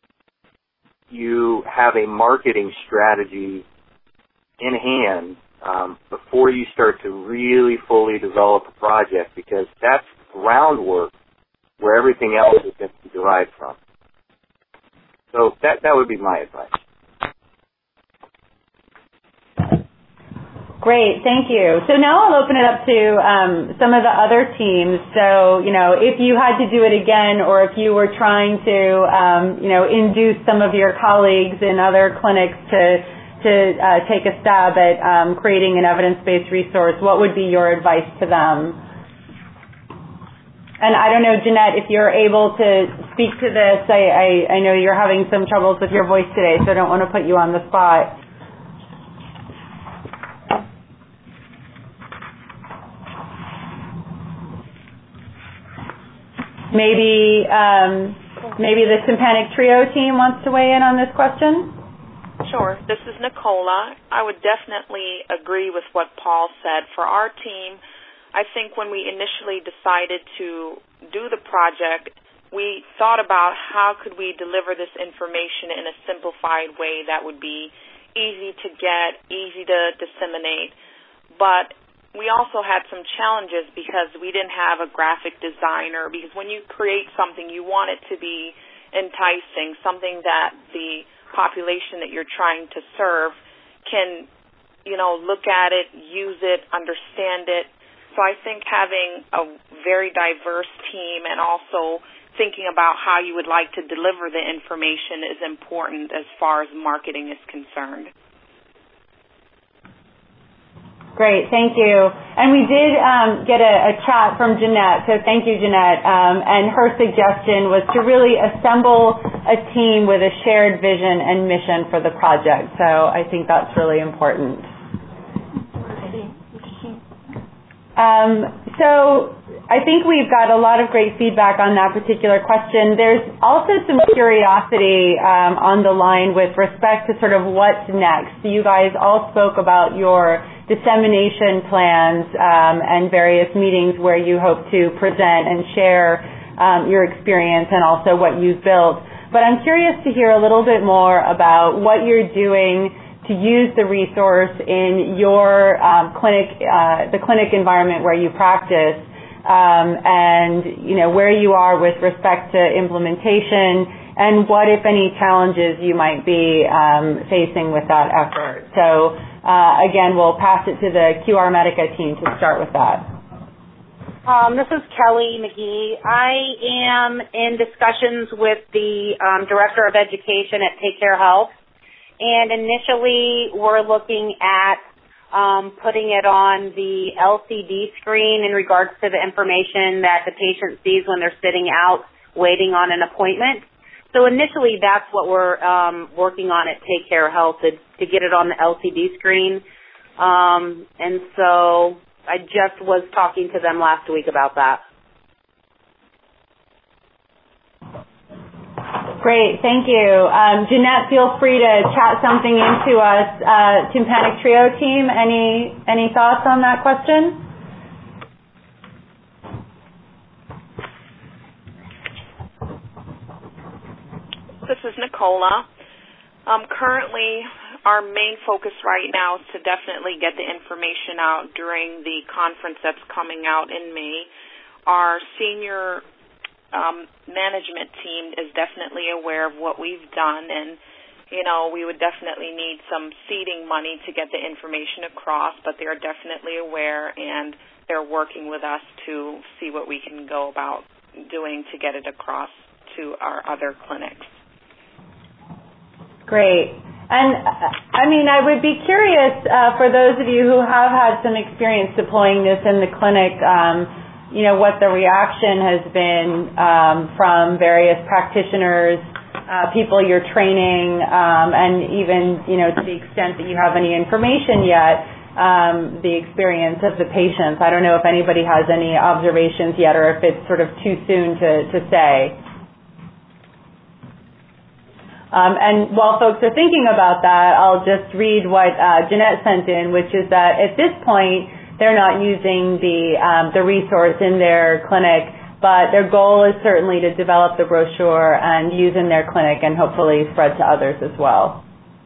you have a marketing strategy in hand um, before you start to really fully develop a project, because that's groundwork where everything else is going to be derived from. So that that would be my advice. Great, thank you. So now I'll open it up to um, some of the other teams. So, you know, if you had to do it again, or if you were trying to, um, you know, induce some of your colleagues in other clinics to to uh, take a stab at um, creating an evidence-based resource, what would be your advice to them? And I don't know, Jeanette, if you're able to speak to this. I, I, I know you're having some troubles with your voice today, so I don't want to put you on the spot. Maybe, um, maybe the Tympanic Trio team wants to weigh in on this question? Sure. This is Nicola. I would definitely agree with what Paul said. For our team, I think when we initially decided to do the project, we thought about how could we deliver this information in a simplified way that would be easy to get, easy to disseminate. But we also had some challenges because we didn't have a graphic designer, because when you create something, you want it to be enticing, something that the population that you're trying to serve can, you know, look at it, use it, understand it. So I think having a very diverse team and also thinking about how you would like to deliver the information is important as far as marketing is concerned. Great, thank you. And we did um, get a, a chat from Jeanette, so thank you, Jeanette. Um, and her suggestion was to really assemble a team with a shared vision and mission for the project. So I think that's really important. Um, so I think we've got a lot of great feedback on that particular question. There's also some curiosity um, on the line with respect to sort of what's next. You guys all spoke about your dissemination plans um, and various meetings where you hope to present and share um, your experience and also what you've built. But I'm curious to hear a little bit more about what you're doing to use the resource in your um, clinic, uh, the clinic environment where you practice, um, and you know where you are with respect to implementation, and what, if any, challenges you might be um, facing with that effort. So uh, again, we'll pass it to the Q R Medica team to start with that. Um, this is Kelly McGee. I am in discussions with the um, Director of Education at Take Care Health. And initially, we're looking at um, putting it on the L C D screen in regards to the information that the patient sees when they're sitting out waiting on an appointment. So initially, that's what we're um, working on at Take Care Health, to, to get it on the L C D screen. Um, and so I just was talking to them last week about that. Great, thank you. Um, Jeanette, feel free to chat something into us. Uh, Tympanic Trio team, any any thoughts on that question? This is Nicola. Um, currently, our main focus right now is to definitely get the information out during the conference that's coming out in May. Our senior Um, management team is definitely aware of what we've done, and you know we would definitely need some seeding money to get the information across, but they're definitely aware, and they're working with us to see what we can go about doing to get it across to our other clinics. Great. And I mean, I would be curious uh, for those of you who have had some experience deploying this in the clinic, um, you know, what the reaction has been um, from various practitioners, uh, people you're training, um, and even, you know, to the extent that you have any information yet, um, the experience of the patients. I don't know if anybody has any observations yet or if it's sort of too soon to, to say. Um, and while folks are thinking about that, I'll just read what uh, Jeanette sent in, which is that at this point, they're not using the um, the resource in their clinic, but their goal is certainly to develop the brochure and use in their clinic and hopefully spread to others as well.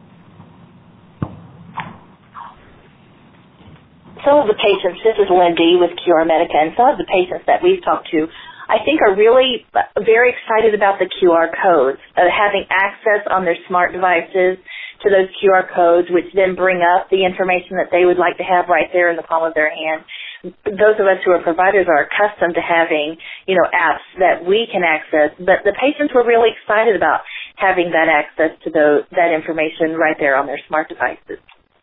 Some of the patients, this is Lindy with Q R Medica, and some of the patients that we've talked to, I think are really very excited about the Q R codes, uh, having access on their smart devices to those Q R codes, which then bring up the information that they would like to have right there in the palm of their hand. Those of us who are providers are accustomed to having, you know, apps that we can access, but the patients were really excited about having that access to those, that information right there on their smart devices.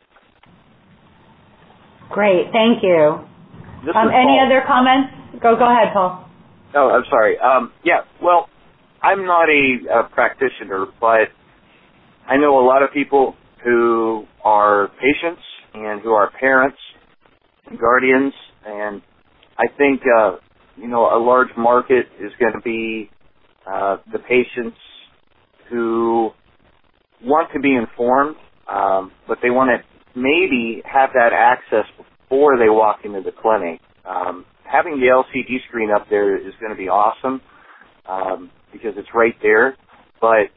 Great, thank you. Um, any Paul. other comments? Go, go ahead, Paul. Oh, I'm sorry. Um, yeah, well, I'm not a, a practitioner, but I know a lot of people who are patients and who are parents and guardians, and I think, uh, you know, a large market is going to be uh, the patients who want to be informed, um, but they want to maybe have that access before they walk into the clinic. Um, having the L C D screen up there is going to be awesome um, because it's right there, but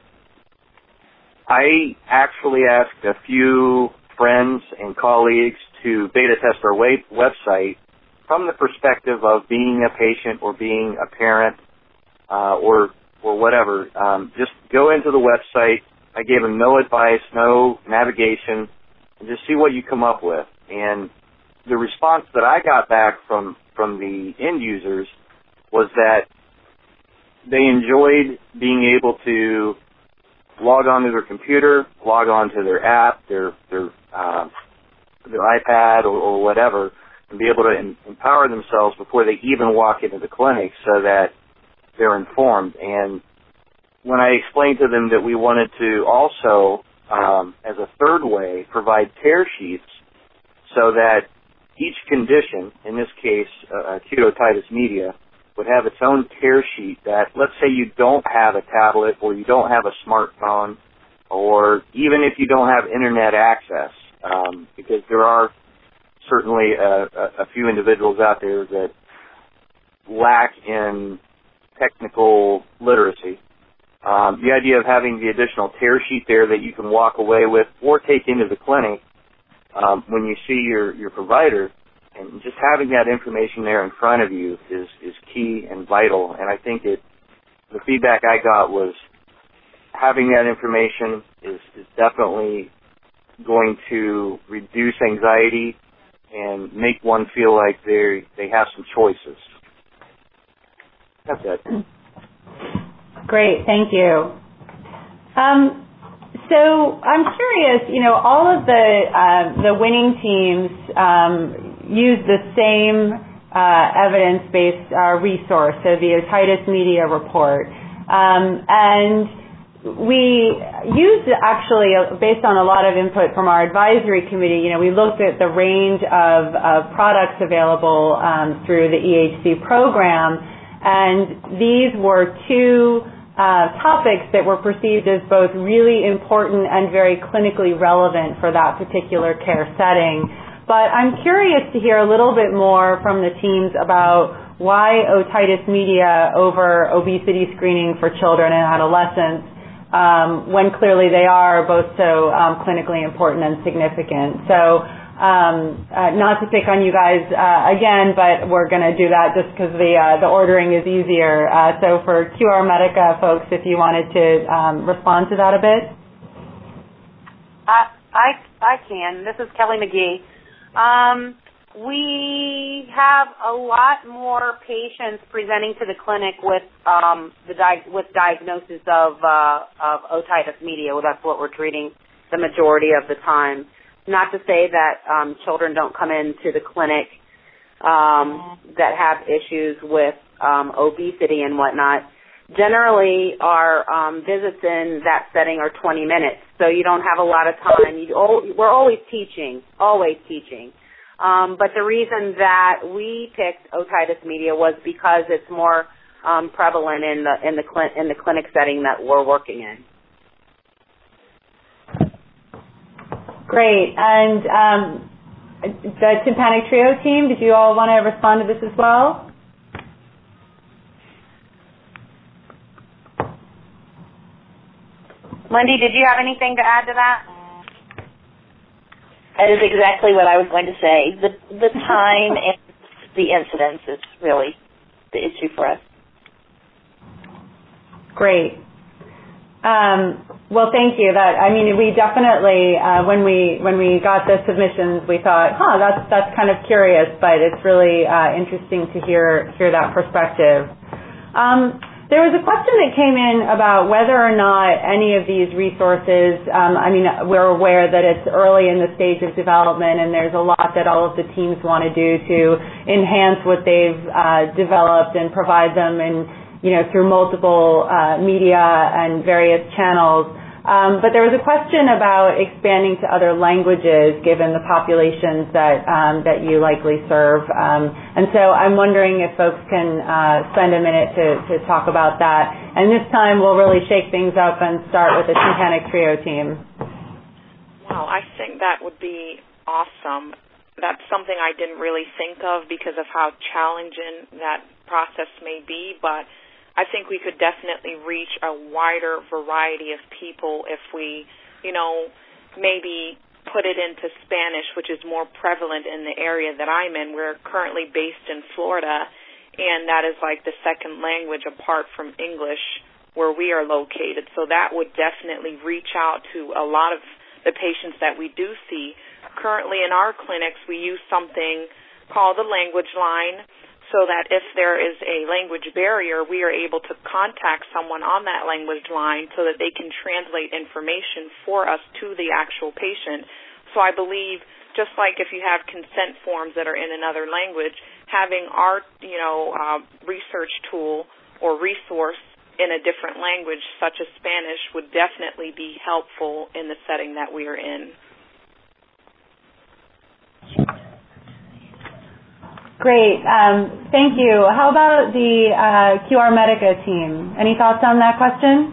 I actually asked a few friends and colleagues to beta test our website from the perspective of being a patient or being a parent uh, or or whatever. Um, just go into the website. I gave them no advice, no navigation, and just see what you come up with. And the response that I got back from, from the end users was that they enjoyed being able to log onto their computer, log onto their app, their their uh, their iPad or, or whatever, and be able to em- empower themselves before they even walk into the clinic so that they're informed. And when I explained to them that we wanted to also, um, as a third way, provide tear sheets so that each condition, in this case uh, acute otitis media, would have its own tear sheet that, let's say you don't have a tablet or you don't have a smartphone, or even if you don't have internet access, um, because there are certainly a, a, a few individuals out there that lack in technical literacy. Um, the idea of having the additional tear sheet there that you can walk away with or take into the clinic um, when you see your, your provider, and just having that information there in front of you is, is key and vital. And I think it, the feedback I got was having that information is, is definitely going to reduce anxiety and make one feel like they they have some choices. That's it. Great, thank you. Um, so I'm curious, you know, all of the uh, the winning teams um, use the same uh, evidence-based uh, resource, so the Otitis Media Report, um, and we used actually, based on a lot of input from our advisory committee, you know, we looked at the range of, of products available um, through the E H C program, and these were two uh, topics that were perceived as both really important and very clinically relevant for that particular care setting. But I'm curious to hear a little bit more from the teams about why otitis media over obesity screening for children and adolescents, Um, when clearly they are both so um, clinically important and significant. So um, uh, not to pick on you guys uh, again, but we're going to do that just because the uh, the ordering is easier. Uh, so for Q R Medica folks, if you wanted to um, respond to that a bit. I I, I can. This is Kelly McGee. Um, We have a lot more patients presenting to the clinic with um, the di- with diagnosis of uh, of otitis media. Well, that's what we're treating the majority of the time. Not to say that um, children don't come into the clinic um, that have issues with um, obesity and whatnot. Generally, our um, visits in that setting are twenty minutes, so you don't have a lot of time. You, we're always teaching, always teaching. Um, but the reason that we picked otitis media was because it's more um, prevalent in the in the cl- in the clinic setting that we're working in. Great. And um, the Tympanic Trio team, did you all want to respond to this as well? Lindy, did you have anything to add to that? That is exactly what I was going to say. The the time and the incidence is really the issue for us. Great. Um, well, thank you. That I mean, we definitely uh, when we when we got the submissions, we thought, huh, that's that's kind of curious, but it's really uh, interesting to hear hear that perspective. Um, There was a question that came in about whether or not any of these resources, um, I mean, we're aware that it's early in the stage of development and there's a lot that all of the teams want to do to enhance what they've uh, developed and provide them in, you know, through multiple uh, media and various channels. Um, but there was a question about expanding to other languages given the populations that um, that you likely serve. Um, and so I'm wondering if folks can uh, spend a minute to, to talk about that. And this time we'll really shake things up and start with the Tympanic Trio team. Wow, I think that would be awesome. That's something I didn't really think of because of how challenging that process may be, but I think we could definitely reach a wider variety of people if we, you know, maybe put it into Spanish, which is more prevalent in the area that I'm in. We're currently based in Florida, and that is like the second language apart from English where we are located. So that would definitely reach out to a lot of the patients that we do see. Currently in our clinics, we use something called the language line so that if there is a language barrier, we are able to contact someone on that language line so that they can translate information for us to the actual patient. So I believe, just like if you have consent forms that are in another language, having our, you know, uh, research tool or resource in a different language, such as Spanish, would definitely be helpful in the setting that we are in. Great. Um, thank you. How about the uh, Q R Medica team? Any thoughts on that question?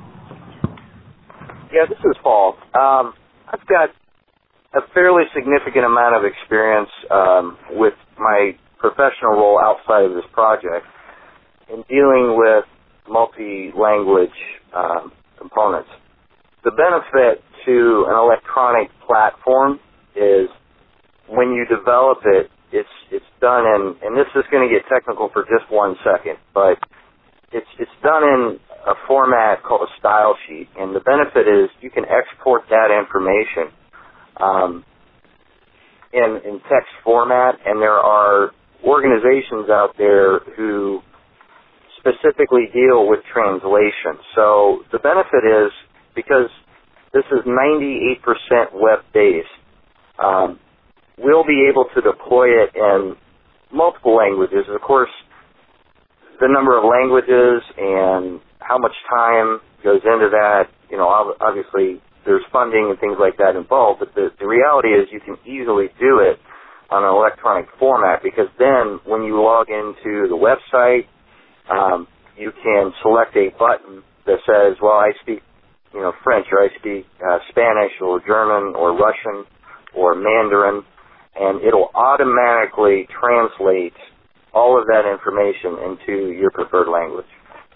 Yeah, this is Paul. Um, I've got a fairly significant amount of experience um, with my professional role outside of this project in dealing with multi-language um, components. The benefit to an electronic platform is when you develop it, it's it's done in, and this is going to get technical for just one second, but it's it's done in a format called a style sheet, and the benefit is you can export that information um, in in text format, and there are organizations out there who specifically deal with translation. So the benefit is, because this is ninety-eight percent web-based, um, we'll be able to deploy it in multiple languages. Of course, the number of languages and how much time goes into that, you know, obviously there's funding and things like that involved, but the, the reality is you can easily do it on an electronic format, because then when you log into the website, um, you can select a button that says, well, I speak, you know, French, or I speak uh, Spanish or German or Russian or Mandarin, and it'll automatically translate all of that information into your preferred language.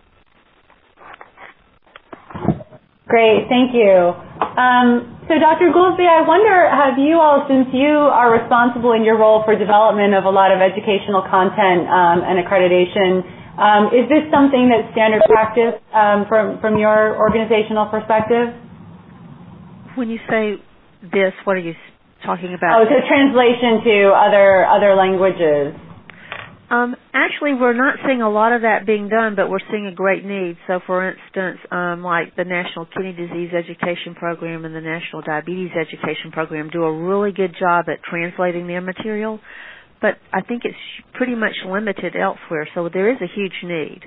Great, thank you. Um, so Doctor Goolsbee, I wonder, have you all, since you are responsible in your role for development of a lot of educational content um, and accreditation, um, is this something that's standard practice um, from, from your organizational perspective? When you say this, what are you talking about? Oh, so translation to other other languages. Um, actually, we're not seeing a lot of that being done, but we're seeing a great need. So, for instance, um, like the National Kidney Disease Education Program and the National Diabetes Education Program do a really good job at translating their material, but I think it's pretty much limited elsewhere, so there is a huge need.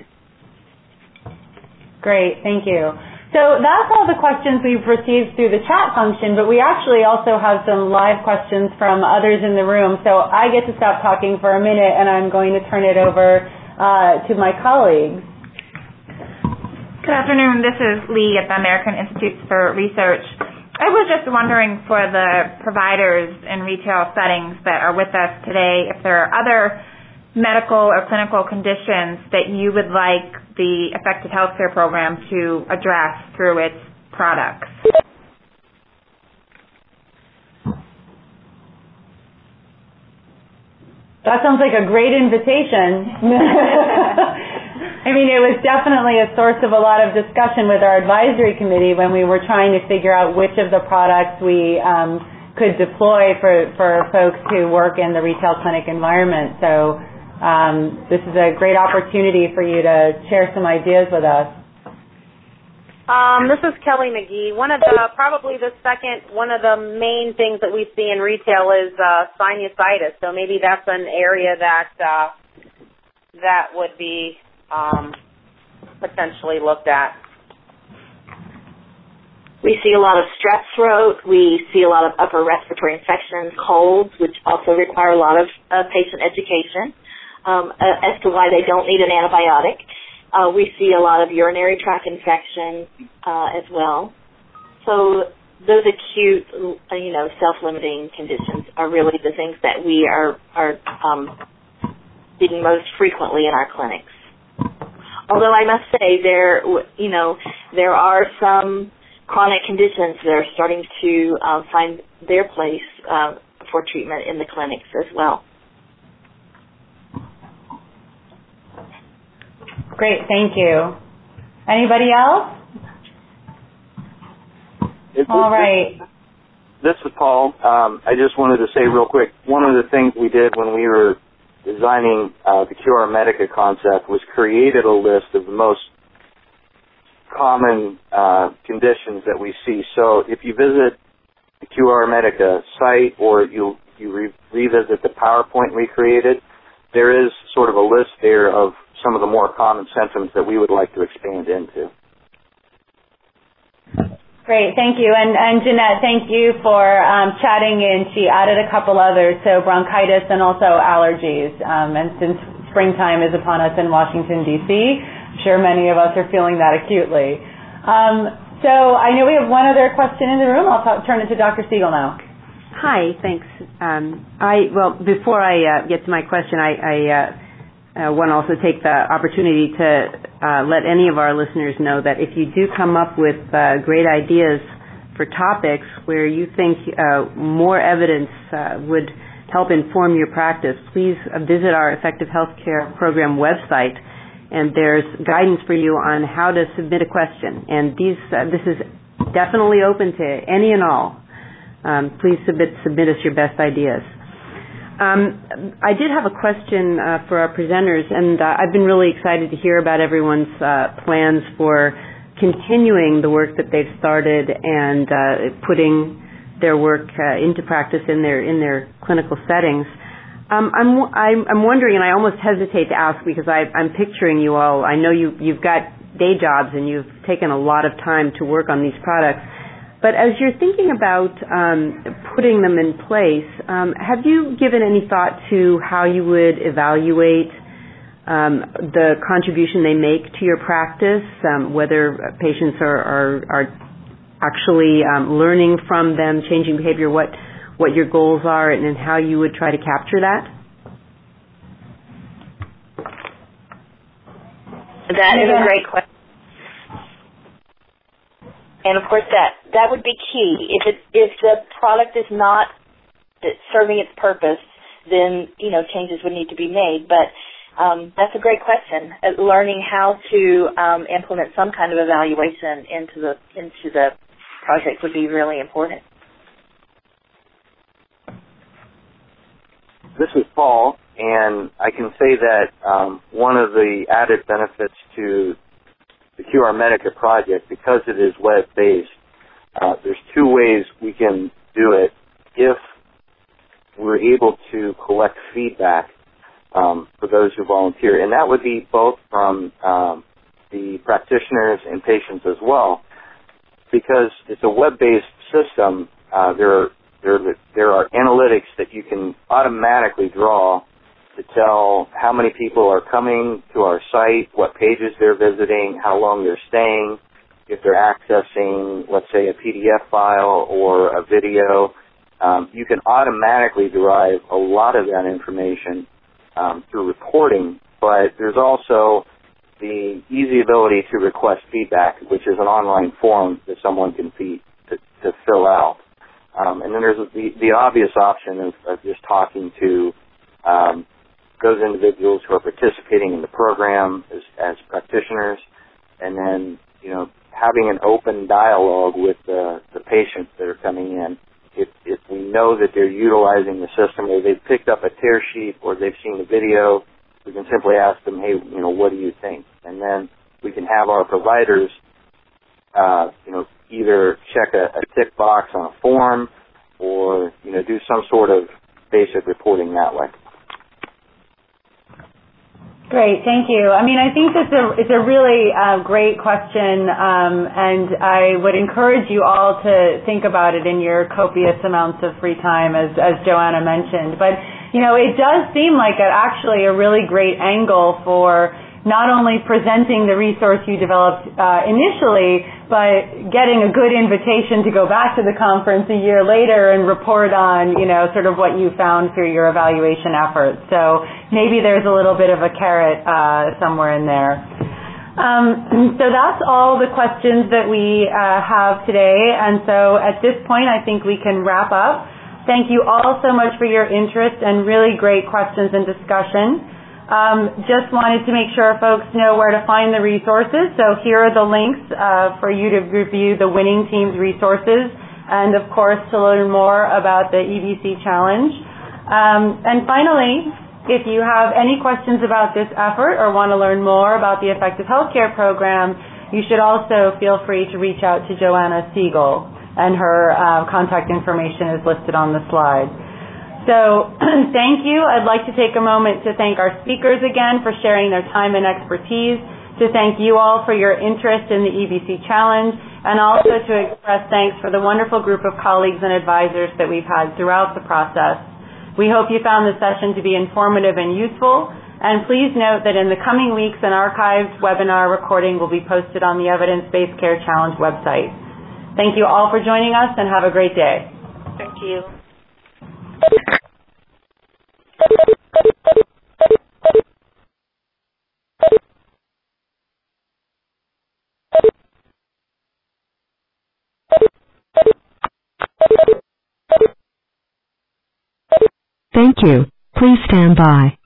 Great, thank you. So that's all the questions we've received through the chat function, but we actually also have some live questions from others in the room. So I get to stop talking for a minute, and I'm going to turn it over uh, to my colleagues. Good afternoon. This is Lee at the American Institute for Research. I was just wondering, for the providers in retail settings that are with us today, if there are other medical or clinical conditions that you would like the Effective Healthcare Program to address through its products. That sounds like a great invitation. I mean, it was definitely a source of a lot of discussion with our advisory committee when we were trying to figure out which of the products we um, could deploy for, for folks who work in the retail clinic environment. So Um, this is a great opportunity for you to share some ideas with us. Um, this is Kelly McGee. One of the, probably the second, one of the main things that we see in retail is uh, sinusitis. So maybe that's an area that uh, that would be um, potentially looked at. We see a lot of strep throat. We see a lot of upper respiratory infections, colds, which also require a lot of uh, patient education. Um, uh, as to why they don't need an antibiotic. Uh, we see a lot of urinary tract infections uh, as well. So those acute, uh, you know, self-limiting conditions are really the things that we are, are um, seeing most frequently in our clinics. Although I must say there, you know, there are some chronic conditions that are starting to uh, find their place uh, for treatment in the clinics as well. Great, thank you. Anybody else? It, All right. This is Paul. Um, I just wanted to say real quick, one of the things we did when we were designing uh, the Q R Medica concept was created a list of the most common uh, conditions that we see. So if you visit the Q R Medica site or you you re- revisit the PowerPoint we created, there is sort of a list there of some of the more common symptoms that we would like to expand into. Great, thank you. And, and Jeanette, thank you for um, chatting in. She added a couple others, so bronchitis and also allergies. Um, and since springtime is upon us in Washington, D C, I'm sure many of us are feeling that acutely. Um, so I know we have one other question in the room. I'll talk, turn it to Doctor Siegel now. Hi, thanks. Um, I well, before I uh, get to my question, I, I uh, uh, want to also take the opportunity to uh, let any of our listeners know that if you do come up with uh, great ideas for topics where you think uh, more evidence uh, would help inform your practice, please visit our Effective Healthcare Program website, and there's guidance for you on how to submit a question. And these, uh, this is definitely open to any and all. Um, please submit, submit us your best ideas. Um, I did have a question uh, for our presenters, and uh, I've been really excited to hear about everyone's uh, plans for continuing the work that they've started and uh, putting their work uh, into practice in their in their clinical settings. Um, I'm, I'm I'm wondering, and I almost hesitate to ask because I, I'm picturing you all. I know you you've got day jobs and you've taken a lot of time to work on these products. But as you're thinking about um, putting them in place, um, have you given any thought to how you would evaluate um, the contribution they make to your practice, um, whether patients are, are, are actually um, learning from them, changing behavior, what, what your goals are, and, and how you would try to capture that? That is a great question. And of course, that that would be key. If it if the product is not serving its purpose, then you know changes would need to be made. But um, that's a great question. Uh, learning how to um, implement some kind of evaluation into the into the project would be really important. This is Paul, and I can say that um, one of the added benefits to the Q R Medica project, because it is web-based, uh, there's two ways we can do it if we're able to collect feedback um, for those who volunteer. And that would be both from um, the practitioners and patients as well. Because it's a web-based system, uh, there, are, there, there are analytics that you can automatically draw to tell how many people are coming to our site, what pages they're visiting, how long they're staying, if they're accessing, let's say, a P D F file or a video. Um, you can automatically derive a lot of that information um, through reporting, but there's also the easy ability to request feedback, which is an online form that someone can feed, to, to fill out. Um, and then there's the, the obvious option of, of just talking to um, those individuals who are participating in the program as, as practitioners, and then, you know, having an open dialogue with the, the patients that are coming in. If, if we know that they're utilizing the system, or they've picked up a tear sheet, or they've seen the video, we can simply ask them, hey, you know, what do you think? And then we can have our providers, uh, you know, either check a, a tick box on a form, or, you know, do some sort of basic reporting that way. Great, thank you. I mean, I think this is a, it's a really uh, great question, um, and I would encourage you all to think about it in your copious amounts of free time, as, as Joanna mentioned. But, you know, it does seem like a, actually a really great angle for not only presenting the resource you developed uh, initially, but getting a good invitation to go back to the conference a year later and report on, you know, sort of what you found through your evaluation efforts. So maybe there's a little bit of a carrot uh, somewhere in there. Um, so that's all the questions that we uh, have today. And so at this point, I think we can wrap up. Thank you all so much for your interest and really great questions and discussion. Um, just wanted to make sure folks know where to find the resources. So here are the links uh, for you to review the winning team's resources, and of course to learn more about the E B C challenge. Um, and finally, If you have any questions about this effort or want to learn more about the Effective Healthcare Program, you should also feel free to reach out to Joanna Siegel, and her uh, contact information is listed on the slide. So thank you. I'd like to take a moment to thank our speakers again for sharing their time and expertise, to thank you all for your interest in the E B C Challenge, and also to express thanks for the wonderful group of colleagues and advisors that we've had throughout the process. We hope you found the session to be informative and useful, and please note that in the coming weeks an archived webinar recording will be posted on the Evidence-Based Care Challenge website. Thank you all for joining us, and have a great day. Thank you. Thank you. Please stand by.